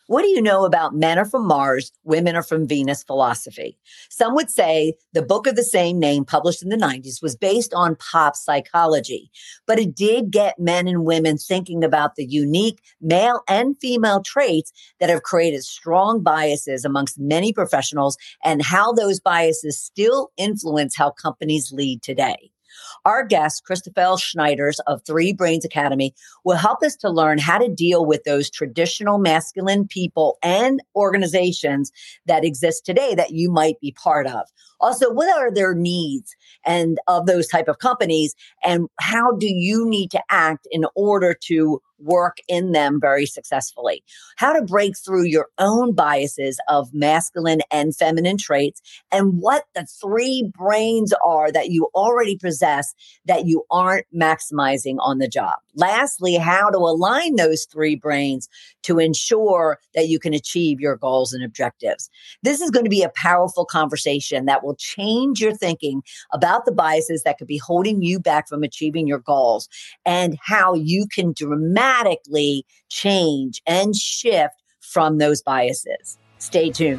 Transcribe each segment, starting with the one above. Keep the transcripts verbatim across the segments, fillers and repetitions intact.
What do you know about men are from Mars, women are from Venus philosophy? Some would say the book of the same name, published in the nineties, was based on pop psychology, but it did get men and women thinking about the unique male and female traits that have created strong biases amongst many professionals and how those biases still influence how companies lead today. Our guest, Christopher Schneiders of Three Brains Academy, will help us to learn how to deal with those traditional masculine people and organizations that exist today that you might be part of. Also, what are their needs and of those type of companies, and how do you need to act in order to work in them very successfully? How to break through your own biases of masculine and feminine traits, and what the three brains are that you already possess that you aren't maximizing on the job. Lastly, how to align those three brains to ensure that you can achieve your goals and objectives. This is going to be a powerful conversation that will change your thinking about the biases that could be holding you back from achieving your goals and how you can dramatically change and shift from those biases. Stay tuned.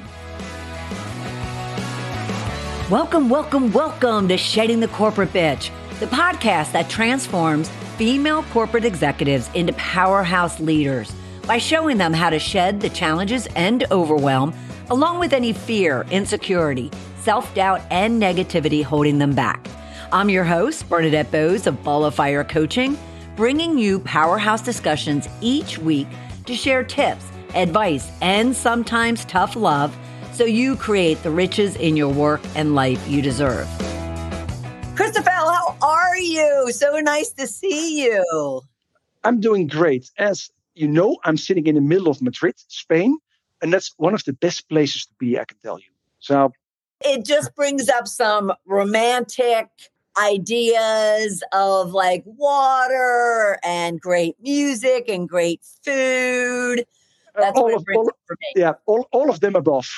Welcome, welcome, welcome to Shedding the Corporate Bitch, the podcast that transforms female corporate executives into powerhouse leaders by showing them how to shed the challenges and overwhelm, along with any fear, insecurity, self-doubt, and negativity holding them back. I'm your host, Bernadette Bose of Ball of Fire Coaching, bringing you powerhouse discussions each week to share tips, advice, and sometimes tough love so you create the riches in your work and life you deserve. Christopher, how are you? So nice to see you. I'm doing great. As you know, I'm sitting in the middle of Madrid, Spain, and that's one of the best places to be, I can tell you. So it just brings up some romantic ideas of like water and great music and great food. That's uh, all what it of brings all, up for me. Yeah, all, all of them above.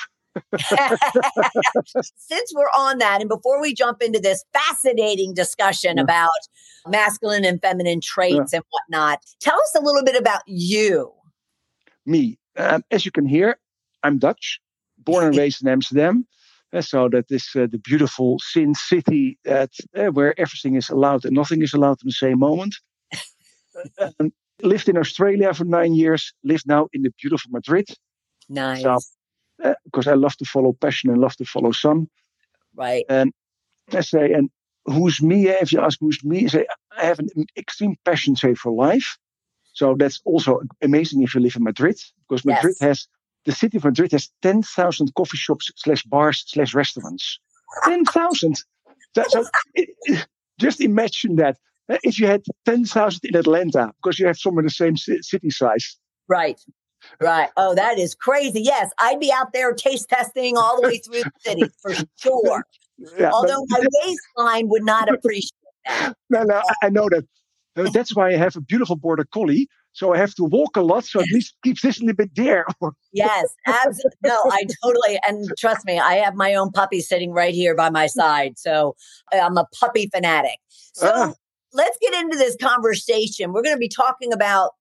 Since we're on that, and before we jump into this fascinating discussion yeah. about masculine and feminine traits yeah. and whatnot, tell us a little bit about you. Me. Um, as you can hear, I'm Dutch, born and raised in Amsterdam. Uh, so that is uh, the beautiful sin city that uh, where everything is allowed and nothing is allowed in the same moment. um, lived in Australia for nine years, live now in the beautiful Madrid. Nice. So, uh, because I love to follow passion and love to follow sun. Right. And I say, and who's me? If you ask who's me, I say, I have an extreme passion, say, for life. So that's also amazing if you live in Madrid, because Madrid yes. has, the city of Madrid has ten thousand coffee shops slash bars slash restaurants. ten thousand. So, so it, it, just imagine that. If you had ten thousand in Atlanta, because you have somewhere the same city size. Right. Right. Oh, that is crazy. Yes, I'd be out there taste testing all the way through the city for sure. Yeah, although my waistline would not appreciate that. No, no, I know that. That's why I have a beautiful border collie. So I have to walk a lot. So at least it keeps this a little bit there. Yes, absolutely. No, I totally. And trust me, I have my own puppy sitting right here by my side. So I'm a puppy fanatic. So uh. let's get into this conversation. We're going to be talking about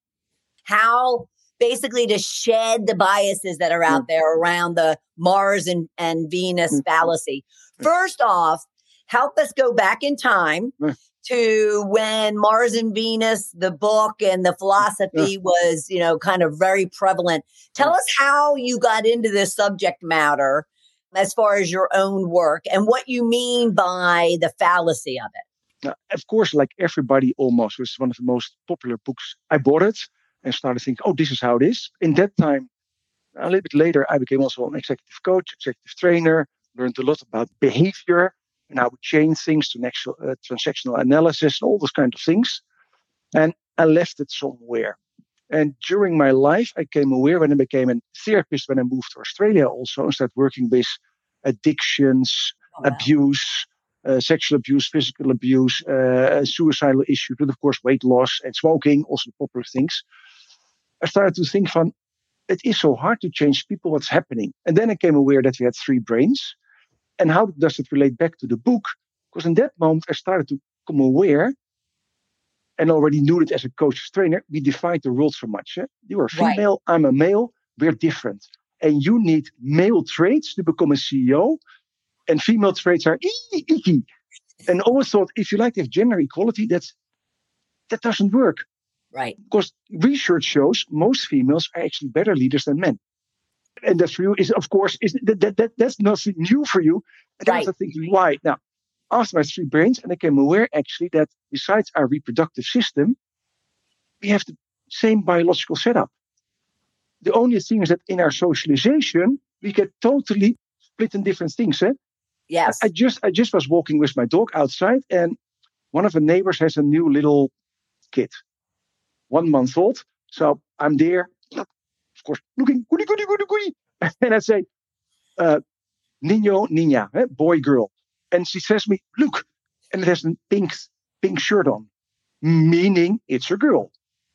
how basically to shed the biases that are out there around the Mars and, and Venus fallacy. First off, help us go back in time to when Mars and Venus, the book and the philosophy was, you know, kind of very prevalent. Tell us how you got into this subject matter as far as your own work and what you mean by the fallacy of it. Now, of course, like everybody almost, was one of the most popular books. I bought it and started thinking, oh, this is how it is. In that time, a little bit later, I became also an executive coach, executive trainer, learned a lot about behavior and how we change things to next, uh, transactional analysis, all those kind of things. And I left it somewhere. And during my life, I became aware when I became a therapist, when I moved to Australia also, and started working with addictions, oh, wow. abuse, uh, sexual abuse, physical abuse, uh, suicidal issues, and of course, weight loss and smoking, also popular things. I started to think from, it is so hard to change people, what's happening? And then I became aware that we had three brains. And how does it relate back to the book? Because in that moment, I started to become aware and already knew it as a coach trainer. We divide the world so much. Eh? You are female, right. I'm a male. we're different. And you need male traits to become a C E O, and female traits are ee, icky. And I always thought, if you like to have gender equality, that's that doesn't work. Right. Because research shows most females are actually better leaders than men. And that's for you, is of course, is that, that, that that's nothing new for you. And Right. I was thinking, why? Now, after my three brains, and I became aware actually that besides our reproductive system, we have the same biological setup. The only thing is that in our socialization, we get totally split in different things. Eh? Yes. I, I just I just was walking with my dog outside, and one of the neighbors has a new little kid, one month old. So I'm there, of course, looking, goody, goody, goody, goody. And I say, uh, Nino, Nina, eh? Boy, girl. And she says to me, look, and it has a pink, pink shirt on, meaning it's a girl.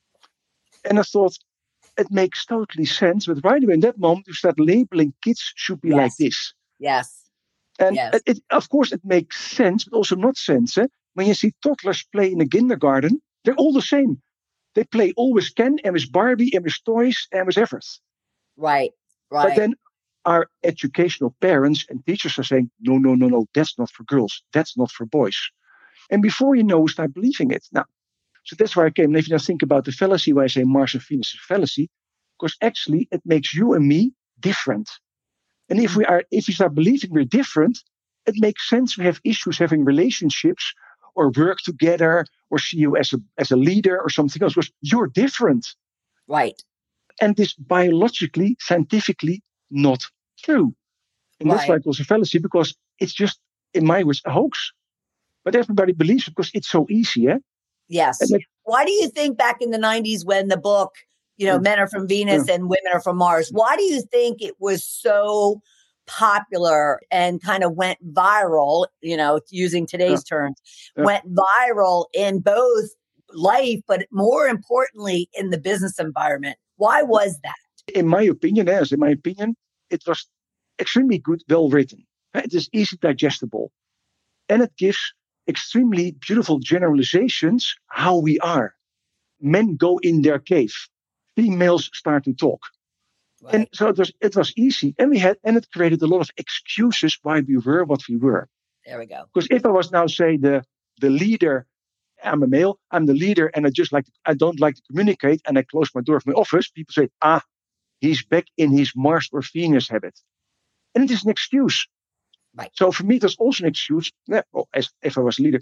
And I thought, it makes totally sense. But right away in that moment, you start labeling kids should be Yes. like this. Yes. And yes. it, it, of course, it makes sense, but also not sense. Eh? When you see toddlers play in a kindergarten, they're all the same. They play all with Ken and with Barbie and with toys and with everything. Right, right. But then our educational parents and teachers are saying, no, no, no, no, that's not for girls. That's not for boys. And before you know, we start believing it. Now, so that's where I came. And if you now think about the fallacy, where I say Mars and Venus is a fallacy, because actually it makes you and me different. And if we are, if we start believing we're different, it makes sense we have issues having relationships or work together or see you as a as a leader or something else, because you're different. Right. And this biologically, scientifically not true. And right. that's why it was a fallacy, because it's just, in my words, a hoax. But everybody believes it because it's so easy, eh? Yes. That, why do you think back in the nineties when the book, you know, yeah. Men Are From Venus yeah. and Women Are From Mars, why do you think it was so popular and kind of went viral, you know, using today's yeah. terms, yeah. went viral in both life, but more importantly, in the business environment? Why was that? In my opinion, as in my opinion, it was extremely good, well written. It is easy digestible. And it gives extremely beautiful generalizations how we are. Men go in their cave. Females start to talk. Right. And so it was it was easy. And we had and it created a lot of excuses why we were what we were. There we go. Because if I was now, say, the the leader, I'm a male, I'm the leader, and I just like to, I don't like to communicate, and I close my door of my office, people say, ah, he's back in his Mars or Venus habit. And it is an excuse. Right. So for me, it was also an excuse, well, as if I was a leader,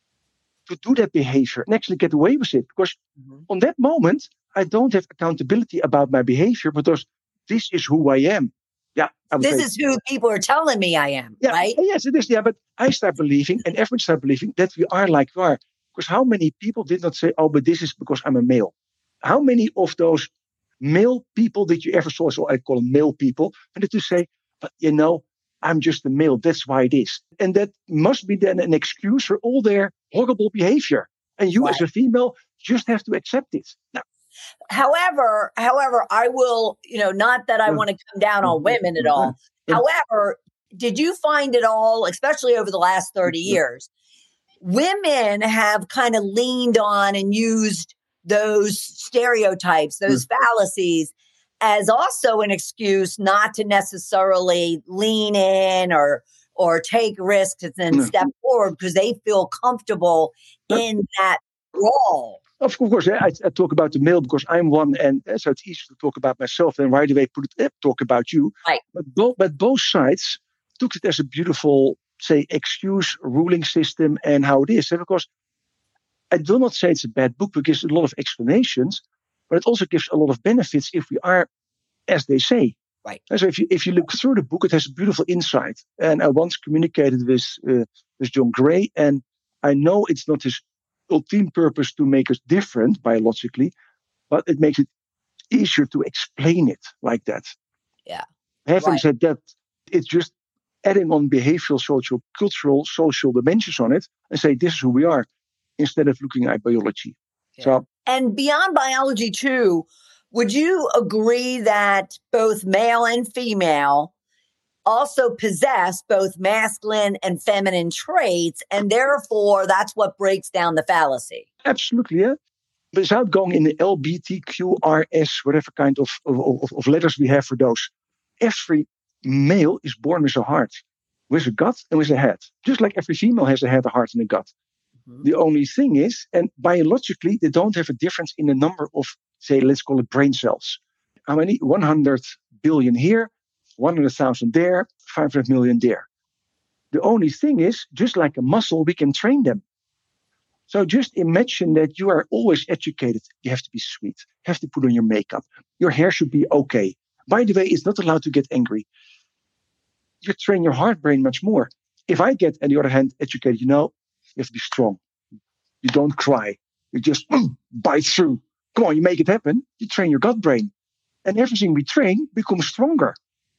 to do that behavior and actually get away with it. Because mm-hmm. on that moment, I don't have accountability about my behavior, because this is who I am. Yeah, I this say, is who people are telling me I am, yeah, right? Yes, it is. Yeah, but I start believing, and everyone start believing that we are like we are. Because how many people did not say, oh, but this is because I'm a male? How many of those male people that you ever saw, so I call them male people, and that to say, but you know, I'm just a male, that's why it is. And that must be then an excuse for all their horrible behavior. And you right. as a female just have to accept it. Now, However, however, I will, you know, not that I yeah. want to come down on women at all. Yeah. However, did you find it all, especially over the last thirty years, women have kind of leaned on and used those stereotypes, those yeah. fallacies, as also an excuse not to necessarily lean in or or take risks and yeah. step forward because they feel comfortable yeah. in that role. Of course, I, I talk about the male because I'm one, and so it's easy to talk about myself and right away put it, talk about you. Right. But both, but both sides took it as a beautiful, say, excuse ruling system and how it is. And of course, I do not say it's a bad book because it gives a lot of explanations, but it also gives a lot of benefits if we are, as they say. Right. And so if you if you look through the book, it has a beautiful insight. And I once communicated with uh, with John Gray, and I know it's not his ultimate purpose to make us different biologically, but it makes it easier to explain it like that. Yeah. Having right. said that, it's just adding on behavioral, social, cultural, social dimensions on it and say this is who we are instead of looking at biology. Yeah. So, and beyond biology too, would you agree that both male and female also possess both masculine and feminine traits, and therefore that's what breaks down the fallacy? Absolutely, yeah. without going in the L B T Q R S, whatever kind of, of, of, of letters we have for those, every male is born with a heart, with a gut and with a head. Just like every female has a head, a heart, and a gut. Mm-hmm. The only thing is, and biologically, they don't have a difference in the number of, say, let's call it brain cells. How many? one hundred billion here, one hundred thousand there, five hundred million there. The only thing is, just like a muscle, we can train them. So just imagine that you are always educated. You have to be sweet. You have to put on your makeup. Your hair should be okay. By the way, it's not allowed to get angry. You train your heart brain much more. If I get, on the other hand, educated, you know, you have to be strong. You don't cry. You just mm, bite through. Come on, you make it happen. You train your gut brain. And everything we train becomes stronger.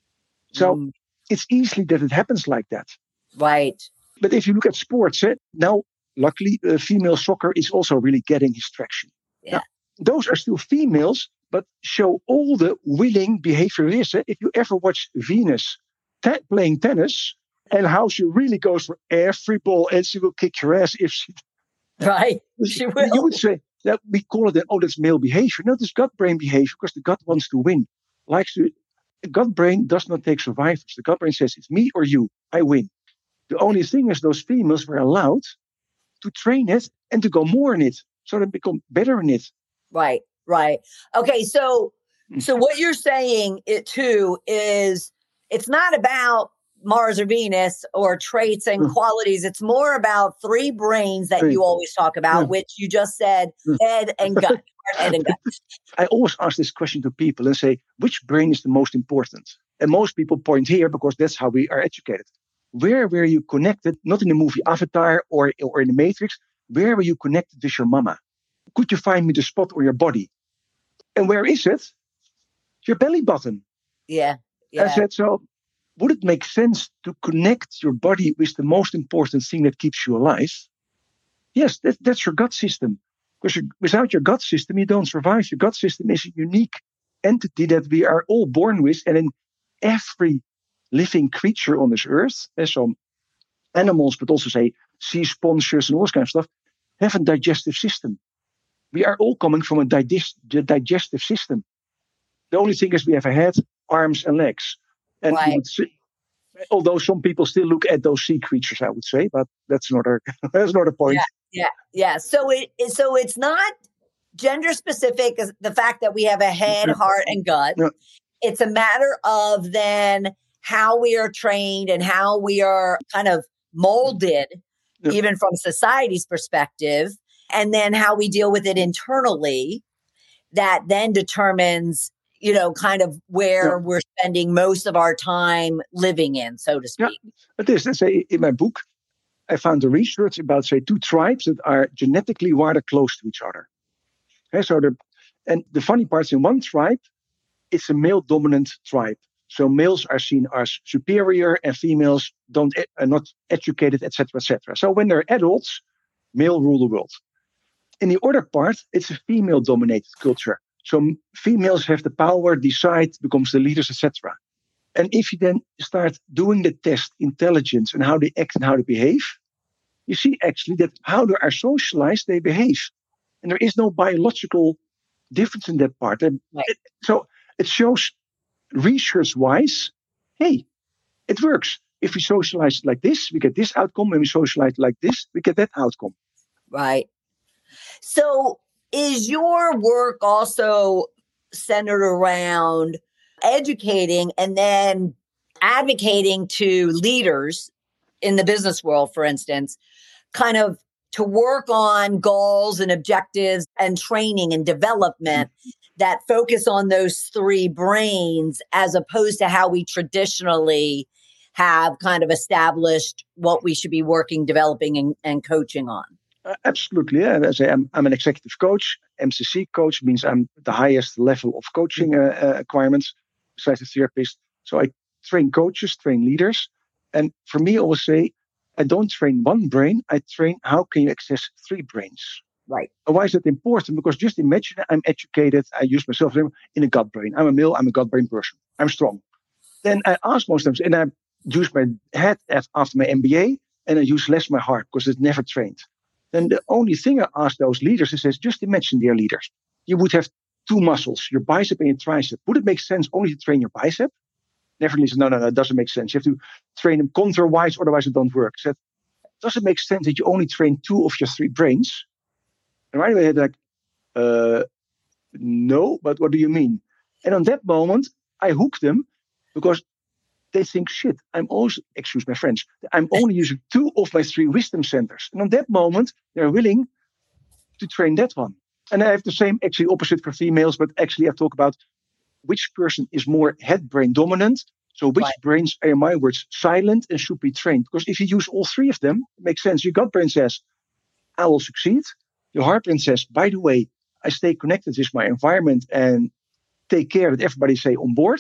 So mm. it's easily that it happens like that. Right. But if you look at sports, eh, now, luckily, uh, female soccer is also really getting his traction. Yeah. Now, those are still females, but show all the willing behavior there is. Eh? If you ever watch Venus te- playing tennis and how she really goes for every ball and she will kick your ass if she... Right, she will. You would say that we call it, oh, that's male behavior. No, that's gut brain behavior because the gut wants to win. Likes to, the gut brain does not take survivors. The gut brain says, it's me or you, I win. The only thing is those females were allowed to train it and to go more in it so they become better in it. Right, right. Okay, so so what you're saying it too is it's not about Mars or Venus or traits and mm. qualities. It's more about three brains that three. you always talk about, yeah. which you just said, mm. head and gut. head and gut. I always ask this question to people and say, which brain is the most important? And most people point here because that's how we are educated. Where were you connected, not in the movie Avatar or, or in the Matrix, where were you connected with your mama? Could you find me the spot on your body? And where is it? Your belly button. Yeah. yeah. I said, so would it make sense to connect your body with the most important thing that keeps you alive? Yes, that, that's your gut system. Because without your gut system, you don't survive. Your gut system is a unique entity that we are all born with. And in every living creature on this earth, and some animals, but also say sea sponges and all this kind of stuff, have a digestive system. We are all coming from a digest, digestive system. The only thing is we have a head, arms, and legs. And right. see, although some people still look at those sea creatures, I would say, but that's another that's another point. Yeah, yeah, yeah. So it so it's not gender specific. The fact that we have a head, heart, and gut. Yeah. It's a matter of then how we are trained and how we are kind of molded, yeah. even from society's perspective, and then how we deal with it internally, that then determines, you know, kind of where yeah. we're spending most of our time living in, so to speak. Yeah. But this, let's say in my book, I found the research about, say, two tribes that are genetically rather close to each other. Okay, so the, and the funny part is in one tribe, it's a male-dominant tribe. So males are seen as superior and females don't are not educated, et cetera, et cetera. So when they're adults, male rule the world. In the other part, it's a female-dominated culture. So females have the power, decide, becomes the leaders, et cetera. And if you then start doing the test, intelligence, and how they act and how they behave, you see actually that how they are socialized, they behave. And there is no biological difference in that part. And right. it, so it shows research-wise, hey, it works. If we socialize like this, we get this outcome. When we socialize like this, we get that outcome. Right. So is your work also centered around educating and then advocating to leaders in the business world, for instance, kind of to work on goals and objectives and training and development mm-hmm. that focus on those three brains, as opposed to how we traditionally have kind of established what we should be working, developing, and, and coaching on? Uh, absolutely. Yeah. As I am, I'm an executive coach. M C C coach means I'm the highest level of coaching uh, uh, requirements besides a therapist. So I train coaches, train leaders. And for me, I always say, I don't train one brain. I train how can you access three brains. Right. And why is that important? Because just imagine I'm educated. I use myself in a gut brain. I'm a male. I'm a gut brain person. I'm strong. Then I ask most times, and I use my head after my M B A, and I use less my heart because it's never trained. then the only thing I ask those leaders is, is just imagine, dear leaders, you would have two muscles, your bicep and your tricep. Would it make sense only to train your bicep? Nevertheless, no, no, no, it doesn't make sense. You have to train them contour-wise, otherwise it don't work. So does it make sense that you only train two of your three brains? And right away, they're like, uh, no, but what do you mean? And on that moment, I hook them because they think, shit, I'm also, excuse my French, I'm only using two of my three wisdom centers. And on that moment, they're willing to train that one. And I have the same, actually opposite for females, but actually I talk about which person is more head-brain dominant. So which Right. brains are, in my words, silent and should be trained. Because if you use all three of them, it makes sense. Your gut brain says, I will succeed. Your heart brain says, by the way, I stay connected with my environment and take care that everybody stay on board.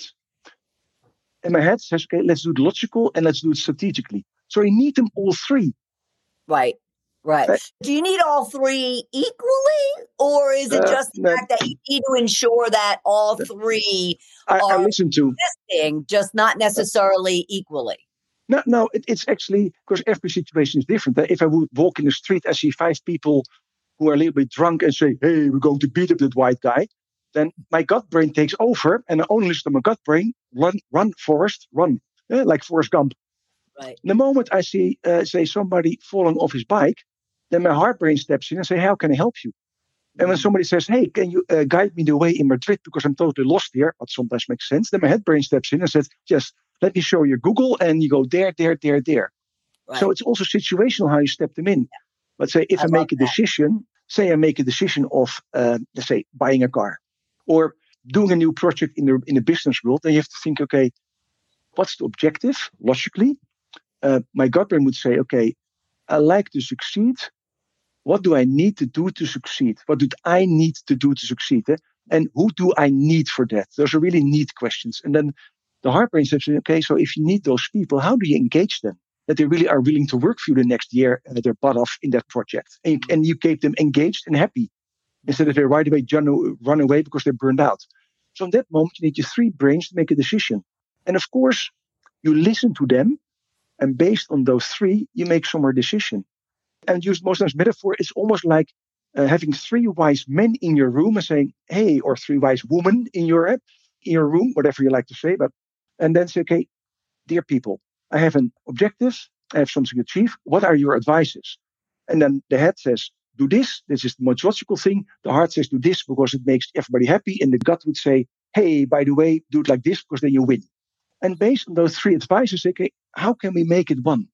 And my head says, okay, let's do it logical and let's do it strategically. So you need them all three. Right. Right. Uh, Do you need all three equally, or is it Uh, just the no. fact that you need to ensure that all three I, I are listen to. existing, just not necessarily equally? No, no, it, it's actually, because every situation is different. If I would walk in the street, I see five people who are a little bit drunk and say, hey, we're going to beat up that white guy. Then my gut brain takes over and I only listen to my gut brain, run, run, Forrest, run, eh, like Forrest Gump. Right. The moment I see, uh, say, somebody falling off his bike, then my heart brain steps in and say, how can I help you? And when somebody says, hey, can you uh, guide me the way in Madrid because I'm totally lost here, but sometimes makes sense, then my head brain steps in and says, yes, let me show you Google, and you go there, there, there, there. Right. So it's also situational how you step them in. But say, if I I, make a love that. decision, say I make a decision of, uh, let's say, buying a car or doing a new project in the in the business world, then you have to think, okay, what's the objective, logically? Uh, my gut brain would say, okay, I like to succeed. What do I need to do to succeed? What do I need to do to succeed? Eh? And who do I need for that? Those are really need questions. And then the heart brain says, okay, so if you need those people, how do you engage them? That they really are willing to work for you the next year and that they're butt off in that project. And you, and you keep them engaged and happy instead of they right away run away because they're burned out. So in that moment, you need your three brains to make a decision. And of course, you listen to them. And based on those three, you make some more decision. And used most times metaphor, it's almost like uh, having three wise men in your room and saying, hey, or three wise women in your in your room, whatever you like to say. But and then say, okay, dear people, I have an objective, I have something to achieve. What are your advices? And then the head says, do this. This is the most logical thing. The heart says, do this because it makes everybody happy. And the gut would say, hey, by the way, do it like this because then you win. And based on those three advices, say, okay, how can we make it one?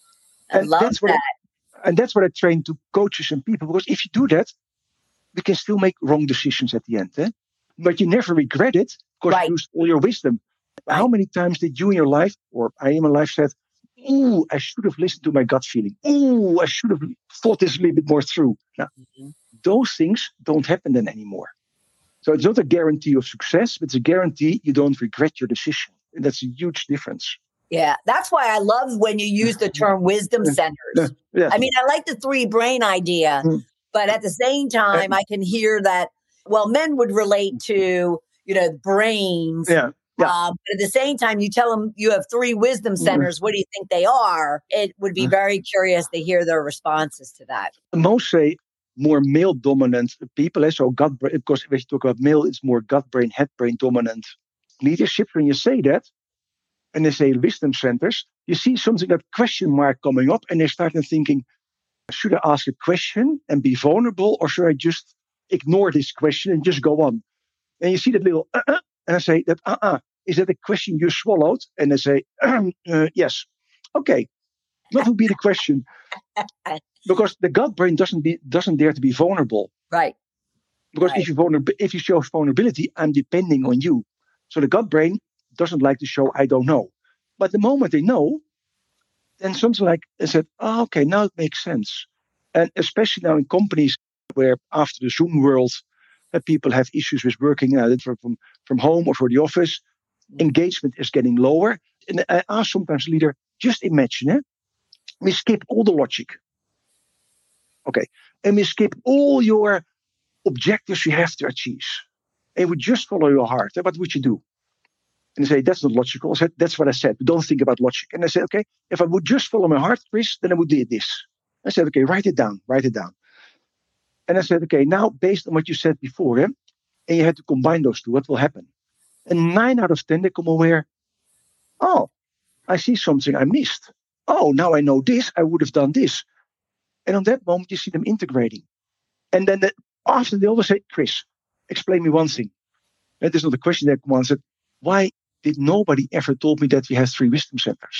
I And love that's what that. I, and that's what I train to coaches and people, because if you do that, we can still make wrong decisions at the end. Eh? But you never regret it because Right. you used all your wisdom. Right. How many times did you in your life, or I in my life, said, ooh, I should have listened to my gut feeling. Ooh, I should have thought this a little bit more through. Now, Mhm. those things don't happen then anymore. So it's not a guarantee of success, but it's a guarantee you don't regret your decision. And that's a huge difference. Yeah, that's why I love when you use the term wisdom centers. Yeah. I mean, I like the three brain idea, Mm. but at the same time, I can hear that, well, men would relate to, you know, brains. Yeah. Yeah. Um, but at the same time, you tell them you have three wisdom centers. What do you think they are? It would be very curious to hear their responses to that. Most say more male dominant people. eh, So gut brain, because when you talk about male, it's more gut brain, head brain dominant leadership. When you say that, and they say wisdom centers, you see something, that question mark coming up, and they start thinking, should I ask a question and be vulnerable, or should I just ignore this question and just go on? And you see that little uh-uh, and I say that uh-uh, is that a question you swallowed? And they say, uh, yes. Okay, what would be the question? Because the gut brain doesn't be doesn't dare to be vulnerable. Right. Because Right. if you vulner- if you show vulnerability, I'm depending on you. So the gut brain doesn't like to show I don't know. But the moment they know, then something like they said, oh, okay, now it makes sense. And especially now in companies where after the Zoom world, uh, people have issues with working uh, from, from home or for the office, engagement is getting lower. And I ask sometimes the leader, just imagine, eh? we skip all the logic. Okay. And we skip all your objectives you have to achieve. And we just follow your heart. Eh? What would you do? And they say, that's not logical. I said, that's what I said. Don't think about logic. And I said, okay, if I would just follow my heart, Chris, then I would do this. I said, okay, write it down, write it down. And I said, okay, now based on what you said before, eh, and you had to combine those two, what will happen? And nine out of ten, they come aware, oh, I see something I missed. Oh, now I know this, I would have done this. And on that moment, you see them integrating. And then the, after they always say, Chris, explain me one thing. That is not a question that one said, why did nobody ever told me that we have three wisdom centers?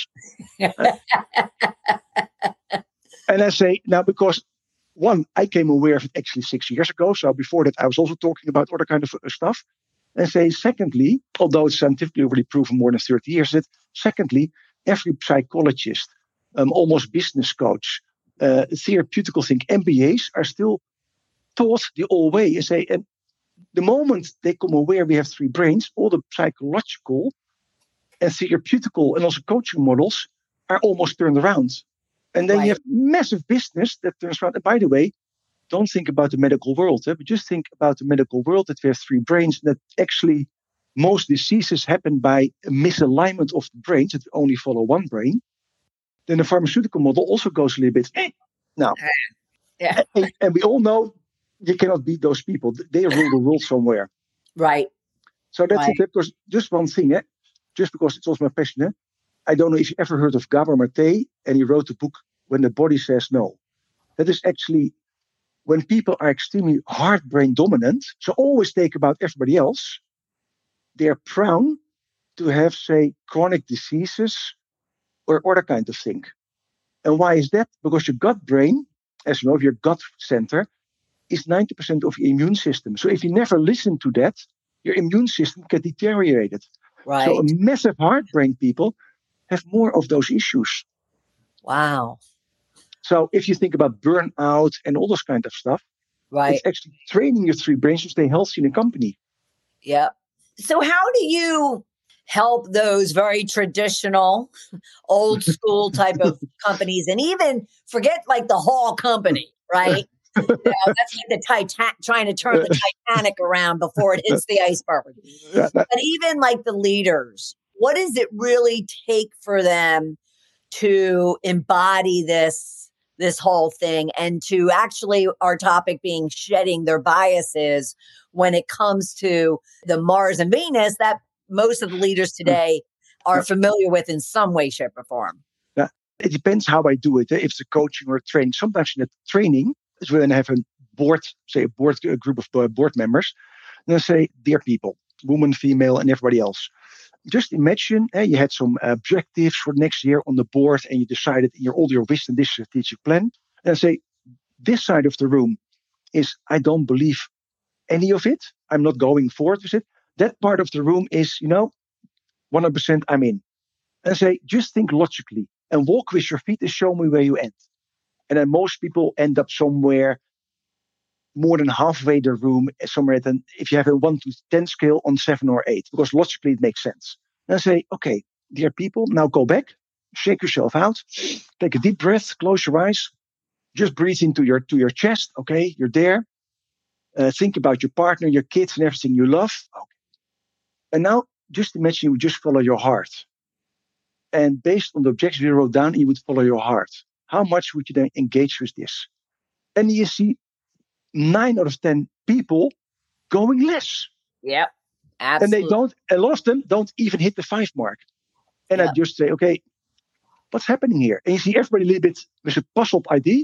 And I say, now, because one, I came aware of it actually six years ago. So before that, I was also talking about other kind of uh, stuff. And say, secondly, although it's scientifically already proven more than thirty years, that secondly, every psychologist, um, almost business coach, uh, theoretical thing, M B As are still taught the old way. And say, and the moment they come aware we have three brains, all the psychological and theoretical and also coaching models are almost turned around. And then Right. you have massive business that turns around. And by the way, don't think about the medical world, eh, but just think about the medical world that we have three brains, that actually most diseases happen by a misalignment of the brains, that we only follow one brain. Then the pharmaceutical model also goes a little bit, eh, now. Yeah. And, and we all know you cannot beat those people. They rule the world somewhere. Right. So that's Right. it. Because just one thing, eh? Just because it's also my passion. Eh? I don't know if you ever heard of Gabor Mate, and he wrote the book When the Body Says No. That is actually when people are extremely heart brain dominant, so always think about everybody else, they're prone to have, say, chronic diseases or other kind of thing. And why is that? Because your gut brain, as you know, your gut center, is ninety percent of your immune system. So if you never listen to that, your immune system can deteriorate it. Right. So a massive heart brain people have more of those issues. Wow. So if you think about burnout and all this kind of stuff, Right. it's actually training your three brains to stay healthy in a company. Yep. So how do you help those very traditional, old school type of companies, and even forget like the Hall company, right? You know, that's like the Titan trying to turn the Titanic around before it hits the iceberg. But even like the leaders, what does it really take for them to embody this this whole thing, and to actually, our topic being shedding their biases when it comes to the Mars and Venus that most of the leaders today are familiar with in some way, shape, or form? Yeah. It depends how I do it. If it's a coaching or a training, sometimes in a training is when I have a board, say a board a group of board members, and I say, dear people, woman, female, and everybody else. Just imagine eh, you had some objectives for next year on the board, and you decided in your all your wisdom this strategic plan. And I say, this side of the room is I don't believe any of it. I'm not going forward with it. That part of the room is, you know, one hundred percent I'm in. And I say, just think logically and walk with your feet and show me where you end. And then most people end up somewhere more than halfway the room, somewhere at an, if you have a one to ten scale, on seven or eight, because logically it makes sense. And I say, okay, dear people, now go back, shake yourself out, take a deep breath, close your eyes, just breathe into your to your chest. Okay, you're there. Uh, think about your partner, your kids, and everything you love. Okay. And now just imagine you just follow your heart. And based on the objectives you wrote down, you would follow your heart. How much would you then engage with this? And you see nine out of ten people going less. Yep. Absolutely. And they don't, a lot of them don't even hit the five mark. And yep. I just say, okay, what's happening here? And you see everybody a little bit with a puzzled idea.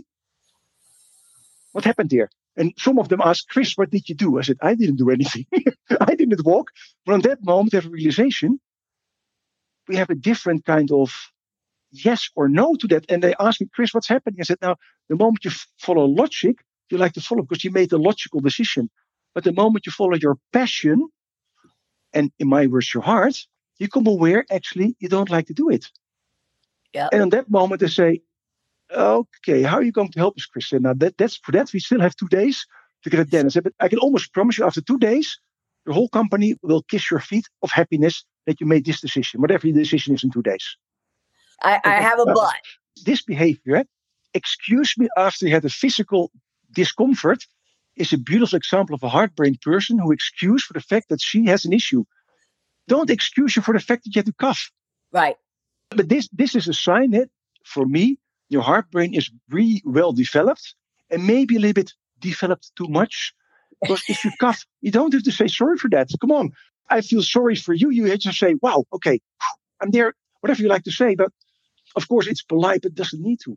What happened here? And some of them ask, Chris, what did you do? I said, I didn't do anything. I didn't walk. But on that moment, they have a realization. We have a different kind of yes or no to that. And they asked me, Chris, what's happening? I said, now, the moment you f- follow logic, you like to follow because you made a logical decision. But the moment you follow your passion, and in my words, your heart, you come aware, actually, you don't like to do it. Yep. And in that moment, they say, okay, how are you going to help us, Chris? Now, that, that's for that, we still have two days to get it done. I said, but I can almost promise you after two days, your whole company will kiss your feet of happiness that you made this decision, whatever your decision is in two days. I, I have a but. This behavior, excuse me, after you had a physical discomfort, is a beautiful example of a heart-brain person who excuse for the fact that she has an issue. Don't excuse you for the fact that you had to cough. Right. But this this is a sign that, for me, Your heart brain is really well developed and maybe a little bit developed too much. Because if you cough, you don't have to say sorry for that. Come on. I feel sorry for you. You just say, wow, okay, I'm there, whatever you like to say. But of course, it's polite, but it doesn't need to.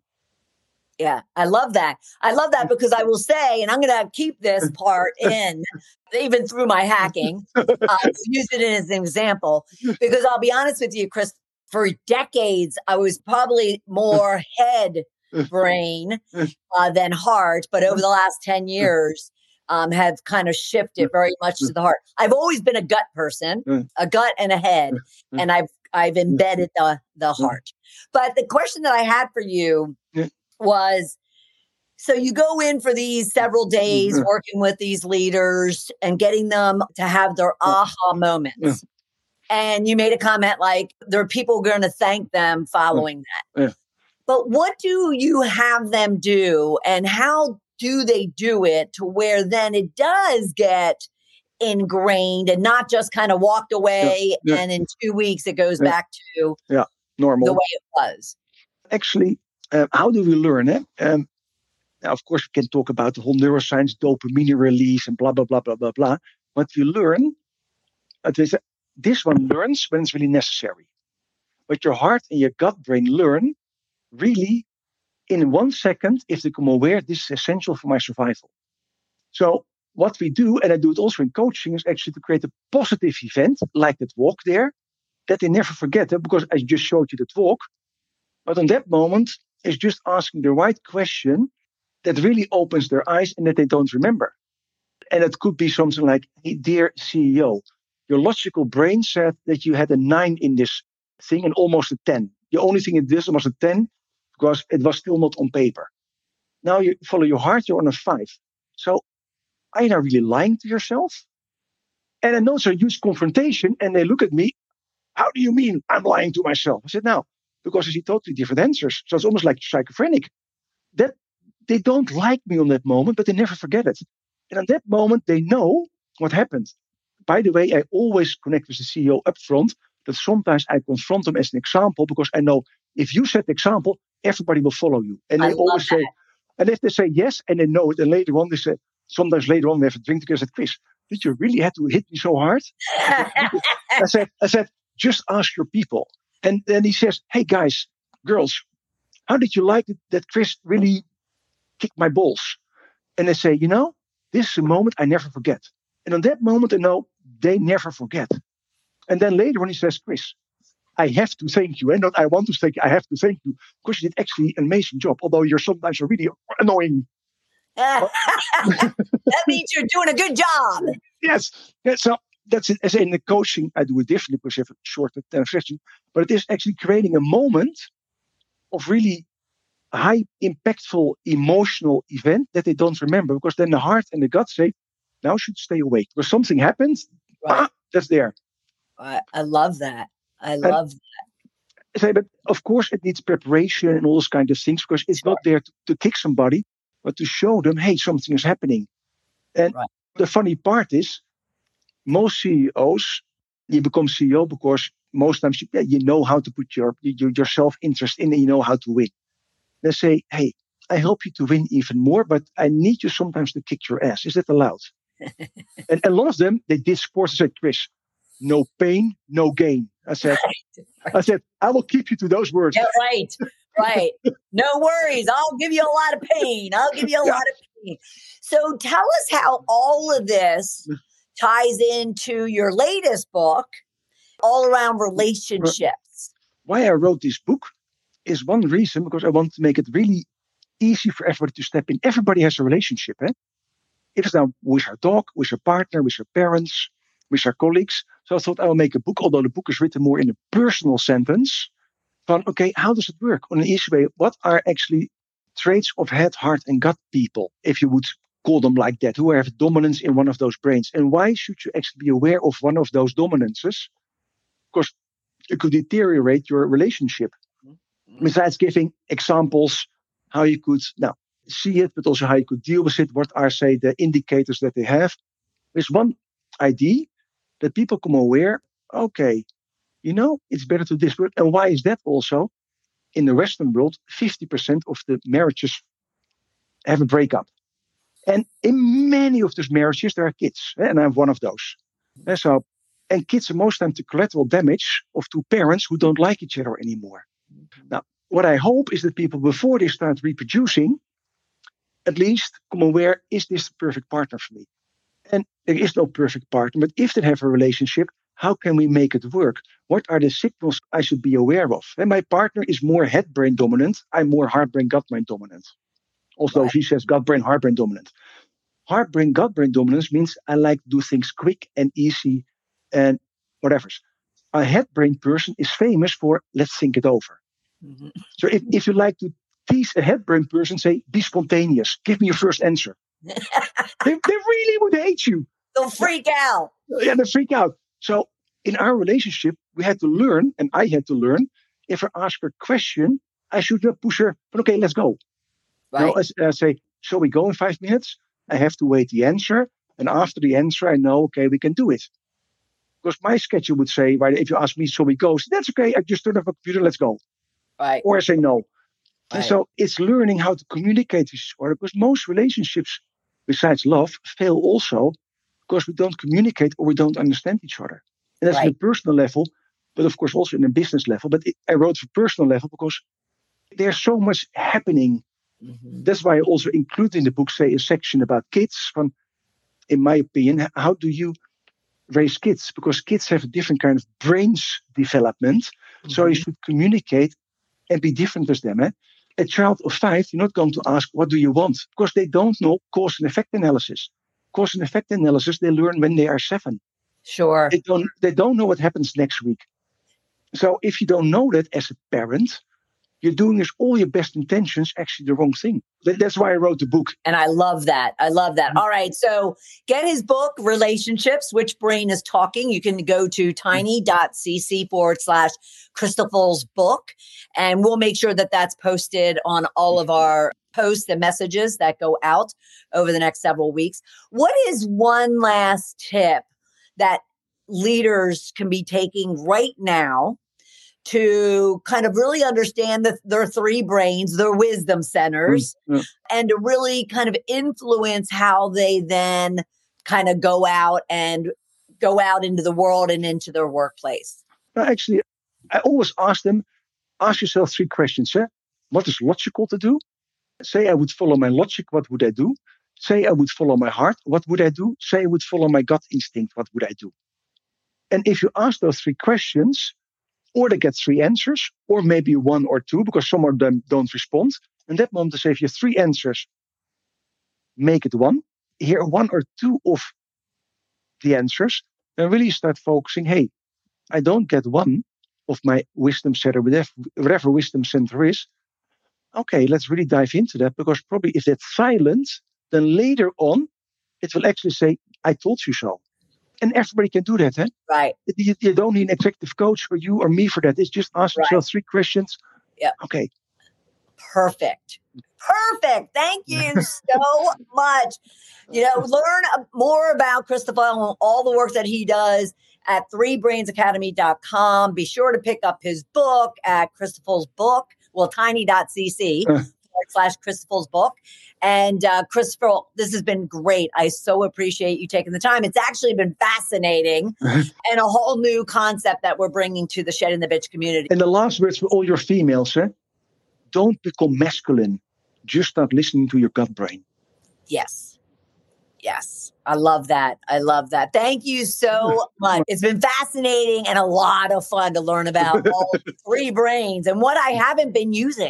Yeah, I love that. I love that because I will say, and I'm going to keep this part in, even through my hacking, uh, use it as an example, because I'll be honest with you, Chris, for decades, I was probably more head brain uh, than heart, but over the last ten years, um, have kind of shifted very much to the heart. I've always been a gut person, a gut and a head, and I've I've embedded the, the heart. But the question that I had for you was, so you go in for these several days working with these leaders and getting them to have their aha moments. And you made a comment like there are people going to thank them following that. Yeah. But what do you have them do and how do they do it to where then it does get ingrained and not just kind of walked away Yeah. Yeah. and in two weeks it goes Yeah. back to yeah. normal the way it was? Actually, uh, how do we learn? Eh? Um, now, of course, we can talk about the whole neuroscience, dopamine release, and blah, blah, blah, blah, blah, blah. But we learn, uh, this, this one learns when it's really necessary. But your heart and your gut brain learn really in one second if they become aware this is essential for my survival. So what we do, and I do it also in coaching, is actually to create a positive event like that walk there that they never forget it, because I just showed you that walk. But in that moment, it's just asking the right question that really opens their eyes and that they don't remember. And it could be something like, hey, dear C E O, your logical brain said that you had a nine in this thing and almost a ten. The only thing it did was a ten because it was still not on paper. Now you follow your heart, you're on a five. So are you now really lying to yourself? And I notice a huge confrontation and they look at me, how do you mean I'm lying to myself? I said, no, because I see totally different answers. So it's almost like schizophrenic. That they don't like me on that moment, but they never forget it. And at that moment, they know what happened. By the way, I always connect with the C E O up front, that sometimes I confront them as an example, because I know if you set the example, everybody will follow you. And they always say, and if they say yes, and they know it, and later on, they say, sometimes later on, we have a drink together, I said, Chris, did you really have to hit me so hard? I said, I said, just ask your people. And then he says, hey, guys, girls, how did you like it that Chris really kicked my balls? And they say, you know, this is a moment I never forget. And on that moment, I know they never forget. And then later when he says, Chris, I have to thank you. And not I want to thank you, I have to thank you. Because you did actually an amazing job, although you're sometimes really annoying. That means you're doing a good job. Yes. That's so that's it. As in the coaching, I do it differently because you have a short session. But it is actually creating a moment of really high impactful emotional event that they don't remember, because then the heart and the gut say, now you should stay awake. Because something happens, right. ah, that's there. I, I love that. I love and, that. Say, but of course it needs preparation and all those kind of things, because it's sure. not there to, to kick somebody, but to show them, hey, something is happening. And right. the funny part is, most C E Os, you become C E O because most times you, yeah, you know how to put your, your, your self-interest in and you know how to win. They say, hey, I help you to win even more, but I need you sometimes to kick your ass. Is that allowed? And a lot of them, they did sports and said, Chris, no pain, no gain. I said, right. I said, I will keep you to those words. Yeah, right, right. No worries. I'll give you a lot of pain. I'll give you a yeah. lot of pain. So tell us how all of this ties into your latest book, all around relationships. Why I wrote this book is one reason, because I want to make it really easy for everybody to step in. Everybody has a relationship. Eh? If it's now with our dog, with our partner, with our parents, with our colleagues. So I thought I will make a book, although the book is written more in a personal sentence. From, okay, how does it work? On an easy way, what are actually traits of head, heart, and gut people, if you would call them like that, who have dominance in one of those brains? And why should you actually be aware of one of those dominances? Because it could deteriorate your relationship. Mm-hmm. Besides giving examples, how you could now see it, but also how you could deal with it. What are, say, the indicators that they have? There's one idea that people become aware, okay, you know, it's better to this word. And why is that also? in the Western world, fifty percent of the marriages have a breakup. And in many of those marriages, there are kids. And I'm one of those. And so, and kids are most times the collateral damage of two parents who don't like each other anymore. Now, what I hope is that people, before they start reproducing, at least come aware, is this the perfect partner for me? And there is no perfect partner, but if they have a relationship, how can we make it work? What are the signals I should be aware of? And my partner is more head-brain dominant. I'm more heart-brain, gut-brain dominant. Although Right. she says gut-brain, heart-brain dominant. Heart-brain, gut-brain dominance means I like to do things quick and easy and whatever. A head-brain person is famous for, let's think it over. Mm-hmm. So if, if you like to tease a head-brain person, say, be spontaneous. Give me your first answer. they, they really would hate you. They'll freak out. Yeah, they freak out. So in our relationship, we had to learn, and I had to learn, if I ask her a question, I should not push her, but okay, let's go. Right. No, I, I say, shall we go in five minutes? I have to wait the answer. And after the answer, I know, okay, we can do it. Because my schedule would say, right, if you ask me, shall we go? So that's okay. I just turn off a computer, let's go. Right. Or I say no. Right. And so it's learning how to communicate with each other, because most relationships, besides love, fail also because we don't communicate or we don't understand each other. And that's Right. on a personal level, but of course also in a business level. But it, I wrote for personal level because there's so much happening. Mm-hmm. That's why I also include in the book, say, a section about kids. From, in my opinion, how do you raise kids? Because kids have a different kind of brains development. Mm-hmm. So you should communicate and be different with them. Eh? A child of five, you're not going to ask, what do you want? Because they don't know cause and effect analysis. Cause and effect analysis, they learn when they are seven. Sure. They don't, they don't know what happens next week. So if you don't know that as a parent, you're doing with all your best intentions actually the wrong thing. That's why I wrote the book. And I love that. I love that. All right. So get his book, Relationships, Which Brain is Talking. You can go to tiny.cc forward slash Christophel's book. And we'll make sure that that's posted on all of our posts and messages that go out over the next several weeks. What is one last tip that leaders can be taking right now to kind of really understand the, their three brains, their wisdom centers, mm-hmm. and to really kind of influence how they then kind of go out and go out into the world and into their workplace? No, actually, I always ask them, ask yourself three questions. Eh? What is logical to do? Say I would follow my logic, what would I do? Say I would follow my heart, what would I do? Say I would follow my gut instinct, what would I do? And if you ask those three questions, or they get three answers, or maybe one or two, because some of them don't respond. And that moment, to say if you have three answers, make it one. Hear one or two of the answers, then really start focusing, hey, I don't get one of my wisdom center, whatever, whatever wisdom center is. Okay, let's really dive into that, because probably if that's silent, then later on, it will actually say, I told you so. And everybody can do that, eh? Right. You, you don't need an executive coach or you or me for that. It's just ask yourself right. three questions. Yeah. Okay. Perfect. Perfect. Thank you so much. You know, learn more about Christopher and all the work that he does at three brains academy dot com. Be sure to pick up his book at Christopher's book. Well, tiny.cc. Uh. slash Christopher's book. And uh, Christopher, this has been great. I so appreciate you taking the time. It's actually been fascinating and a whole new concept that we're bringing to the Shed and the Bitch community. And the last words for all your females, eh? Don't become masculine. Just start listening to your gut brain. Yes. Yes. I love that. I love that. Thank you so much. It's been fascinating and a lot of fun to learn about all three brains and what I haven't been using.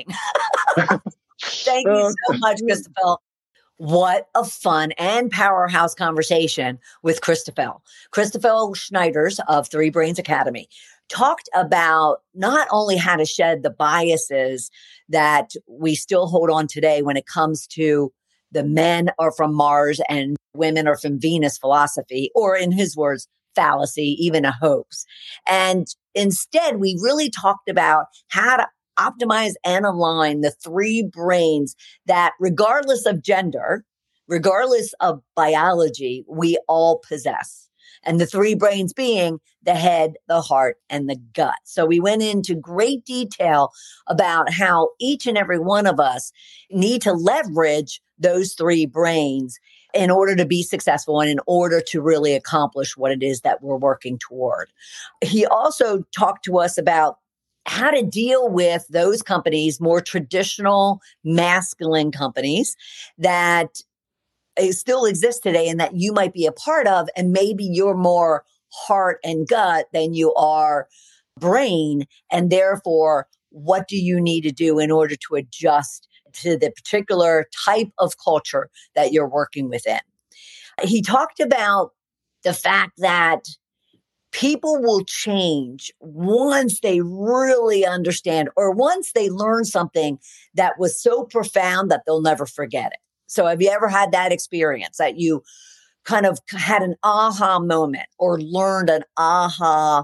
Thank you so much, Christopher. What a fun and powerhouse conversation with Christopher. Christopher Schneiders of Three Brains Academy talked about not only how to shed the biases that we still hold on today when it comes to the men are from Mars and women are from Venus philosophy, or in his words, fallacy, even a hoax. And instead, we really talked about how to optimize and align the three brains that, regardless of gender, regardless of biology, we all possess. And the three brains being the head, the heart, and the gut. So we went into great detail about how each and every one of us need to leverage those three brains in order to be successful and in order to really accomplish what it is that we're working toward. He also talked to us about how to deal with those companies, more traditional masculine companies that still exist today and that you might be a part of. And maybe you're more heart and gut than you are brain. And therefore, what do you need to do in order to adjust to the particular type of culture that you're working within? He talked about the fact that people will change once they really understand or once they learn something that was so profound that they'll never forget it. So have you ever had that experience that you kind of had an aha moment or learned an aha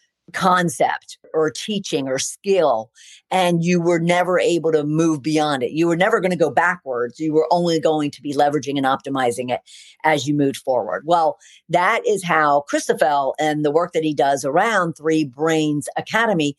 concept or teaching or skill, and you were never able to move beyond it? You were never going to go backwards. You were only going to be leveraging and optimizing it as you moved forward. Well, that is how Christoffel and the work that he does around Three Brains Academy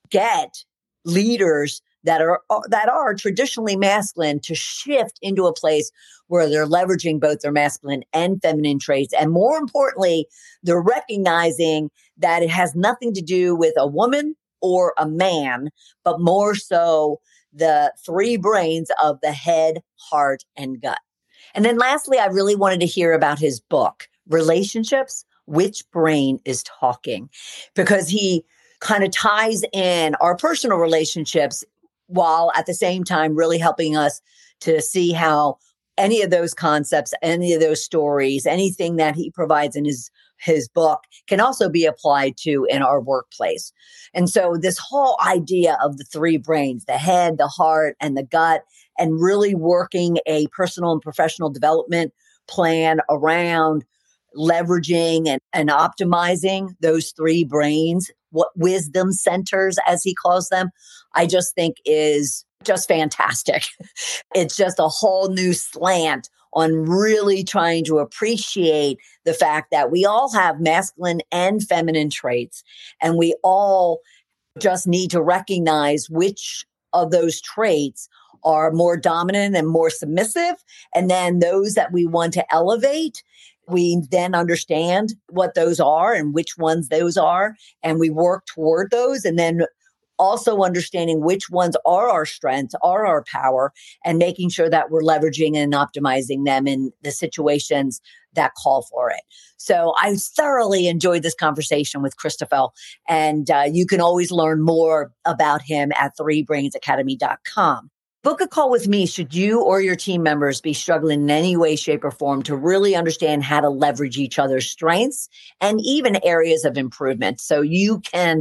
get leaders that are that are traditionally masculine to shift into a place where they're leveraging both their masculine and feminine traits. And more importantly, they're recognizing that it has nothing to do with a woman or a man, but more so the three brains of the head, heart, and gut. And then lastly, I really wanted to hear about his book, Relationships, Which Brain is Talking? Because he kind of ties in our personal relationships while at the same time really helping us to see how any of those concepts, any of those stories, anything that he provides in his, his book can also be applied to in our workplace. And so this whole idea of the three brains, the head, the heart, and the gut, and really working a personal and professional development plan around leveraging and, and optimizing those three brains, what wisdom centers, as he calls them, I just think is just fantastic. It's just a whole new slant on really trying to appreciate the fact that we all have masculine and feminine traits, and we all just need to recognize which of those traits are more dominant and more submissive. And then those that we want to elevate, we then understand what those are and which ones those are, and we work toward those. And then also understanding which ones are our strengths, are our power, and making sure that we're leveraging and optimizing them in the situations that call for it. So I thoroughly enjoyed this conversation with Christoffel, and uh, you can always learn more about him at three brains academy dot com. Book a call with me should you or your team members be struggling in any way, shape, or form to really understand how to leverage each other's strengths and even areas of improvement so you can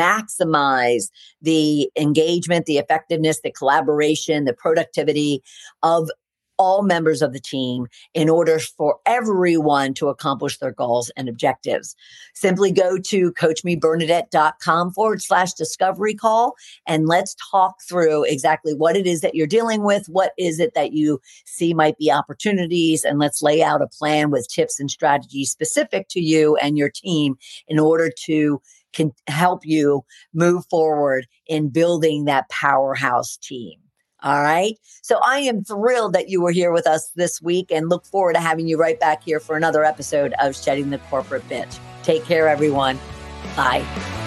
maximize the engagement, the effectiveness, the collaboration, the productivity of all members of the team in order for everyone to accomplish their goals and objectives. Simply go to coachmebernadette.com forward slash discovery call, and let's talk through exactly what it is that you're dealing with. What is it that you see might be opportunities? And let's lay out a plan with tips and strategies specific to you and your team in order to can help you move forward in building that powerhouse team. All right. So I am thrilled that you were here with us this week and look forward to having you right back here for another episode of Shedding the Corporate Bitch. Take care, everyone. Bye.